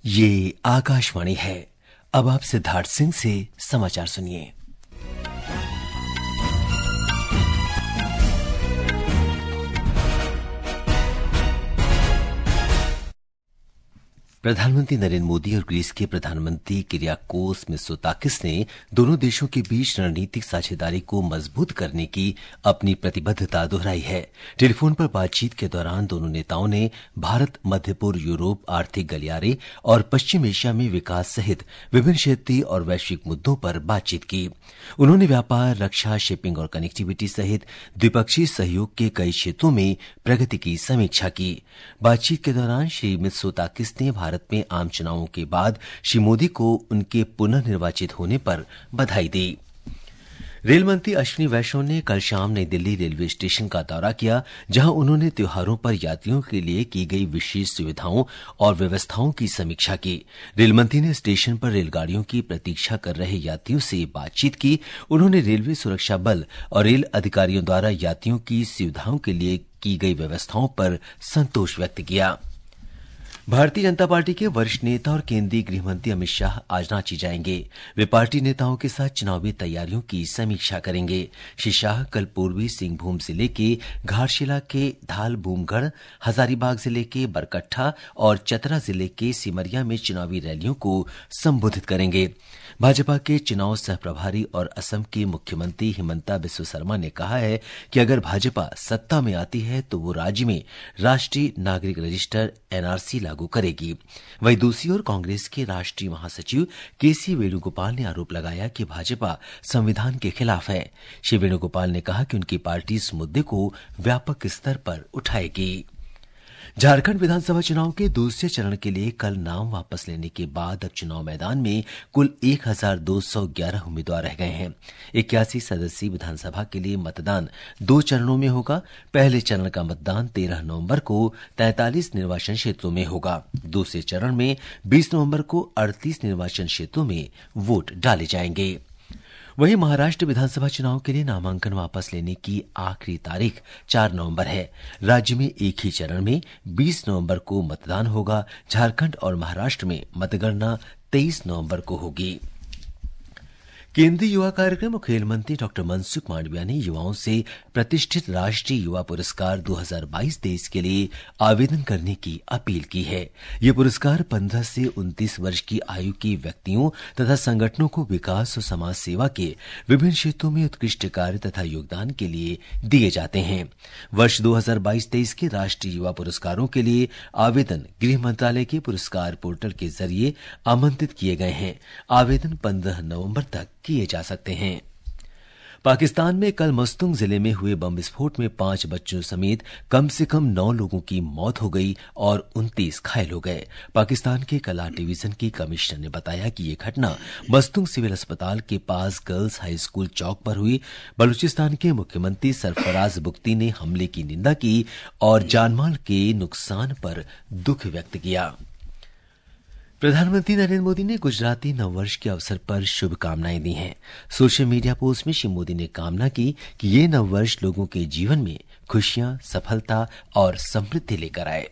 ये आकाशवाणी है। अब आप सिद्धार्थ सिंह से समाचार सुनिए। प्रधानमंत्री नरेंद्र मोदी और ग्रीस के प्रधानमंत्री किरियाकोस मित्सोताकिस ने दोनों देशों के बीच रणनीतिक साझेदारी को मजबूत करने की अपनी प्रतिबद्धता दोहराई है। टेलीफोन पर बातचीत के दौरान दोनों नेताओं ने भारत, मध्य पूर्व, यूरोप, आर्थिक गलियारे और पश्चिम एशिया में विकास सहित विभिन्न क्षेत्रीय और वैश्विक मुद्दों पर बातचीत की। उन्होंने व्यापार, रक्षा, शिपिंग और कनेक्टिविटी सहित द्विपक्षीय सहयोग के कई क्षेत्रों में प्रगति की समीक्षा की। बातचीत के दौरान श्री मित्सोताकिस ने भारत में आम चुनावों के बाद श्री मोदी को उनके पुनर्निर्वाचित होने पर बधाई दी। रेल मंत्री अश्विनी वैष्णव ने कल शाम नई दिल्ली रेलवे स्टेशन का दौरा किया, जहां उन्होंने त्योहारों पर यात्रियों के लिए की गई विशेष सुविधाओं और व्यवस्थाओं की समीक्षा की। रेल मंत्री ने स्टेशन पर रेलगाड़ियों की प्रतीक्षा कर रहे यात्रियों से बातचीत की। उन्होंने रेलवे सुरक्षा बल और रेल अधिकारियों द्वारा यात्रियों की सुविधाओं के लिए की गई व्यवस्थाओं पर संतोष व्यक्त किया। भारतीय जनता पार्टी के वरिष्ठ नेता और केंद्रीय गृह मंत्री अमित शाह आज रांची जाएंगे। वे पार्टी नेताओं के साथ चुनावी तैयारियों की समीक्षा करेंगे। श्री शाह कल पूर्वी सिंहभूम जिले के घाटशिला के धालबूमगढ़, हजारीबाग जिले के बरकट्ठा और चतरा जिले के सिमरिया में चुनावी रैलियों को संबोधित करेंगे। भाजपा के चुनाव सह प्रभारी और असम के मुख्यमंत्री हिमंता बिस्वा शर्मा ने कहा है कि अगर भाजपा सत्ता में आती है तो वो राज्य में राष्ट्रीय नागरिक रजिस्टर एनआरसी लागू करेगी। वहीं दूसरी ओर कांग्रेस के राष्ट्रीय महासचिव केसी वेणुगोपाल ने आरोप लगाया कि भाजपा संविधान के खिलाफ है। श्री वेणुगोपाल ने कहा कि उनकी पार्टी इस मुद्दे को व्यापक स्तर पर उठाएगी। झारखंड विधानसभा चुनाव के दूसरे चरण के लिए कल नाम वापस लेने के बाद अब चुनाव मैदान में कुल 1211 उम्मीदवार रह गए हैं। 81 सदस्यीय विधानसभा के लिए मतदान 2 चरणों में होगा। पहले चरण का मतदान 13 नवंबर को 43 निर्वाचन क्षेत्रों में होगा। दूसरे चरण में 20 नवंबर को 38 निर्वाचन क्षेत्रों में वोट डाले जाएंगे। वहीं महाराष्ट्र विधानसभा चुनाव के लिए नामांकन वापस लेने की आखिरी तारीख 4 नवंबर है। राज्य में एक ही चरण में 20 नवंबर को मतदान होगा। झारखंड और महाराष्ट्र में मतगणना 23 नवंबर को होगी। केंद्रीय युवा कार्यक्रम और खेल मंत्री डॉ मनसुख मांडविया ने युवाओं से प्रतिष्ठित राष्ट्रीय युवा पुरस्कार 2022 तेईस के लिए आवेदन करने की अपील की है। ये पुरस्कार 15 से 29 वर्ष की आयु के व्यक्तियों तथा संगठनों को विकास और समाज सेवा के विभिन्न क्षेत्रों में उत्कृष्ट कार्य तथा योगदान के लिए दिए जाते हैं। वर्ष 2022-23 के राष्ट्रीय युवा पुरस्कारों के लिए आवेदन गृह मंत्रालय के पुरस्कार पोर्टल के जरिए आमंत्रित किए गए हैं। आवेदन 15 नवंबर तक किए जा सकते हैं। पाकिस्तान में कल मस्तुंग जिले में हुए बम विस्फोट में 5 बच्चों समेत कम से कम 9 लोगों की मौत हो गई और 29 घायल हो गए। पाकिस्तान के कला डिवीजन की कमिश्नर ने बताया कि ये घटना मस्तुंग सिविल अस्पताल के पास गर्ल्स हाई स्कूल चौक पर हुई। बलूचिस्तान के मुख्यमंत्री सरफराज बुख्ती ने हमले की निंदा की और जानमाल के नुकसान पर दुख व्यक्त किया। प्रधानमंत्री नरेंद्र मोदी ने गुजराती नववर्ष के अवसर पर शुभकामनाएं दी हैं। सोशल मीडिया पोस्ट में श्री मोदी ने कामना की कि ये नववर्ष लोगों के जीवन में खुशियां, सफलता और समृद्धि लेकर आए।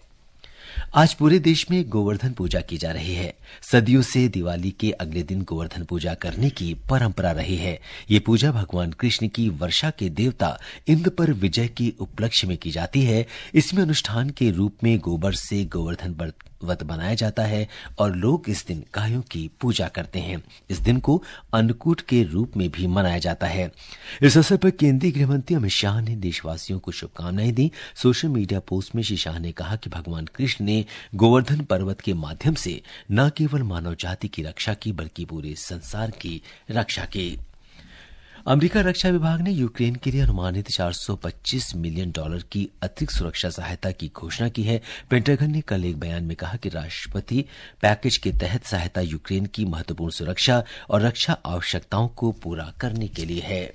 आज पूरे देश में गोवर्धन पूजा की जा रही है। सदियों से दिवाली के अगले दिन गोवर्धन पूजा करने की परंपरा रही है। ये पूजा भगवान कृष्ण की वर्षा के देवता इंद्र पर विजय के उपलक्ष्य में की जाती है। इसमें अनुष्ठान के रूप में गोबर से गोवर्धन व्रत बनाया जाता है और लोग इस दिन गायों की पूजा करते हैं। इस दिन को अन्नकूट के रूप में भी मनाया जाता है। इस अवसर पर केंद्रीय गृह मंत्री अमित शाह ने देशवासियों को शुभकामनाएं दी। सोशल मीडिया पोस्ट में श्री शाह ने कहा कि भगवान कृष्ण ने गोवर्धन पर्वत के माध्यम से न केवल मानव जाति की रक्षा की बल्कि पूरे संसार की रक्षा की। अमेरिका रक्षा विभाग ने यूक्रेन के लिए अनुमानित $425 मिलियन की अतिरिक्त सुरक्षा सहायता की घोषणा की है। पेंटागन ने कल एक बयान में कहा कि राष्ट्रपति पैकेज के तहत सहायता यूक्रेन की महत्वपूर्ण सुरक्षा और रक्षा आवश्यकताओं को पूरा करने के लिए है।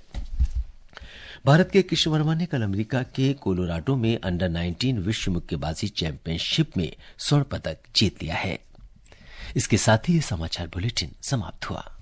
भारत के कृष्ण वर्मा ने कल अमेरिका के कोलोराडो में अंडर 19 विश्व मुक्केबाजी चैंपियनशिप में स्वर्ण पदक जीत लिया है। इसके साथ ही ये समाचार बुलेटिन समाप्त हुआ।